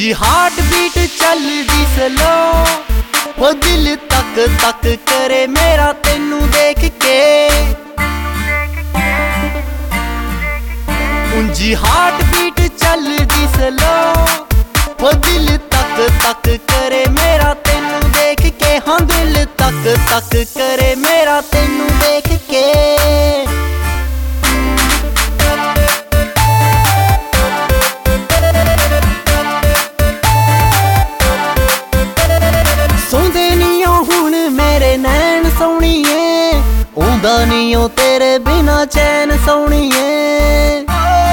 ਉਂਜੀ heart beat ਚੱਲਦੀ slow, ਉਹ ਦਿਲ ਤੱਕ ਤੱਕ ਕਰੇ ਮੇਰਾ ਤੈਨੂੰ ਦੇਖ ਕੇ। ਉਂਜੀ ਹਾਰਟ ਬੀਟ ਚੱਲਦੀ ਸਲੋ, ਉਹ ਦਿਲ ਤੱਕ ਤੱਕ ਕਰੇ ਮੇਰਾ ਤੈਨੂੰ ਦੇਖ ਕੇ। ਹਾਂ ਦਿਲ ਤੱਕ ਤੱਕ ਕਰੇ ਮੇਰਾ ਤੈਨੂੰ ਦੇਖ ਕੇ। ਆਉਂਦਾ ਨੀ ਓ ਤੇਰੇ ਬਿਨਾ ਚੈਨ ਸੋਹਣੀਏ,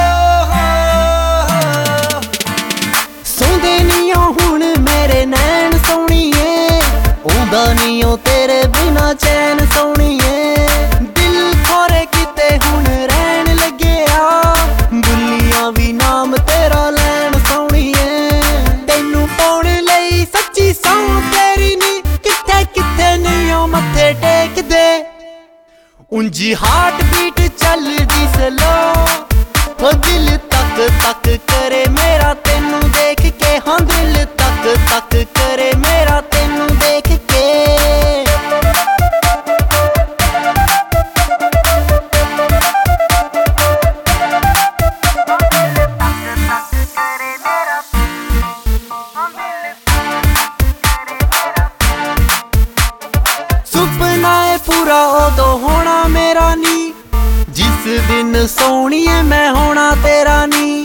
ਸੌਂਦੇ ਨੀ ਓ ਹੁਣ ਮੇਰੇ ਨੈਣ ਸੋਹਣੀਏ। ਆਉਂਦਾ ਨੀ ਓ ਤੇਰੇ ਬਿਨਾ ਚੈਨ ਸੋਹਣੀਏ। ਦਿਲ ਖੋਰੇ ਕਿਤੇ ਹੁਣ ਰਹਿਣ ਲੱਗਿਆ, ਬੁੱਲੀਆਂ ਵੀ ਨਾਮ ਤੇਰਾ ਲੈਣ ਸੋਹਣੀਏ। ਤੈਨੂੰ ਪਾਉਣ ਲਈ ਸੱਚੀ ਸਹੁੰ ਤੇਰੀ ਨੀ, ਕਿੱਥੇ ਕਿੱਥੇ ਨੀ ਓ ਮੱਥੇ ਟੇਕਦੇ। ਉਂਜੀ ਹਾਰਟ ਬੀਟ ਚੱਲਦੀ ਸਲੋ, ਉਹ ਦਿਲ ਤੱਕ ਤੱਕ ਕਰੇ ਮੇਰਾ ਤੈਨੂੰ ਦੇਖ ਕੇ। ਹਾਂ ਦਿਲ ਤੱਕ ਤੱਕ ਕਰੇ ਮੇਰਾ ਤੈਨੂੰ ਦੇਖ ਕੇ। ਸੁਪਨਾ ਏ ਪੂਰਾ ਉਦੋਂ ਹੋਣਾ ਮੇਰਾ ਨੀ, ਜਿਸ ਦਿਨ ਸੋਹਣੀਏ ਮੈਂ ਹੋਣਾ ਤੇਰਾ ਨੀ।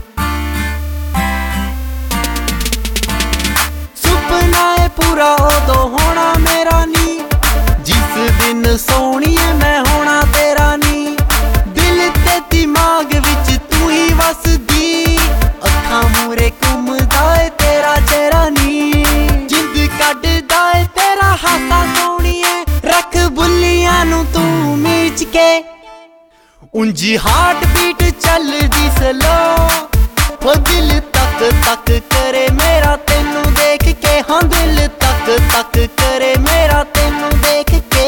ਸੁਪਨਾ ਏ ਪੂਰਾ ਉਦੋਂ ਹੋਣਾ ਮੇਰਾ ਨੀ, ਜਿਸ ਦਿਨ ਸੋਹਣੀਏ ਮੈਂ ਹੋਣਾ ਤੇਰਾ ਨੀ। ਦਿਲ ਤੇ ਦਿਮਾਗ ਵਿੱਚ ਤੂੰ ਹੀ ਵਸਦੀ, ਅੱਖਾਂ ਮੂਰੇ ਘੁੰਮਦਾ ਏ ਤੇਰਾ ਚਿਹਰਾ ਨੀ। ਜਿੰਦ ਕੱਢਦਾ ਏ ਤੇਰਾ ਹਾਸਾ ਸੋਹਣੀਏ, ਰੱਖ ਬੁੱਲੀਆਂ ਨੂੰ ਤੂੰ ਮੀਚ ਕੇ। ਉਂਜੀ ਹਾਰਟ ਬੀਟ ਚੱਲਦੀ ਸਲੋ, ਉਹ ਦਿਲ ਤੱਕ ਤੱਕ ਕਰੇ ਮੇਰਾ ਤੈਨੂੰ ਦੇਖ ਕੇ। ਹਾਂ ਦਿਲ ਤੱਕ ਤੱਕ ਕਰੇ ਮੇਰਾ ਤੈਨੂੰ ਦੇਖ ਕੇ।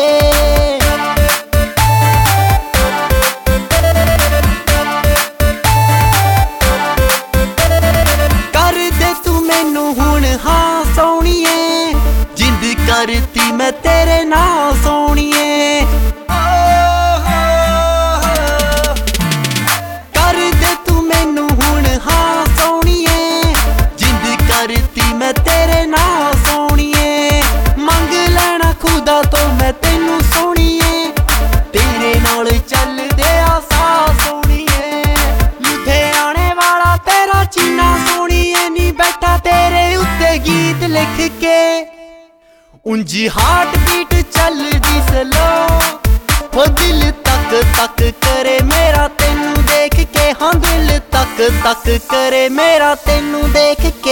ਕਰ ਦੇ ਤੂੰ ਮੈਨੂੰ ਹੁਣ ਹਾਂ ਸੋਹਣੀਏ, ਜਿੰਦ ਕਰਤੀ ਮੈਂ ਤੇਰੇ ਨਾਲ ਸੋਹਣੀਏ। ਕਰ ਦੇ ਤੂੰ ਮੈਨੂੰ ਹੁਣ ਹਾਂ ਸੋਹਣੀਏ, ਜਿੰਦ ਕਰਤੀ ਮੈਂ ਤੇਰੇ ਨਾਲ ਸੋਹਣੀਏ। ਮੰਗ ਲੈਣਾ ਖੁਦਾ ਤੋਂ ਮੈਂ ਤੈਨੂੰ ਸੋਹਣੀਏ, ਤੇਰੇ ਨਾਲ ਚੱਲਦੇ ਆ ਸਾਹ ਸੋਹਣੀਏ। ਲੁਧਿਆਣੇ ਵਾਲਾ ਤੇਰਾ ਚੀਨਾ ਸੋਹਣੀਏ ਨੀ, ਬੈਠਾ ਤੇਰੇ ਉੱਤੇ ਗੀਤ ਲਿਖ ਕੇ। ਉਂਜੀ ਹਾਰਟ ਬੀਟ ਚੱਲਦੀ ਸਲੋ, ਉਹ ਦਿਲ ਤੱਕ ਤੱਕ ਕਰੇ ਮੇਰਾ ਤੈਨੂੰ ਦੇਖ ਕੇ। ਹਾਂ ਦਿਲ ਤੱਕ ਤੱਕ ਕਰੇ ਮੇਰਾ ਤੈਨੂੰ ਦੇਖ ਕੇ।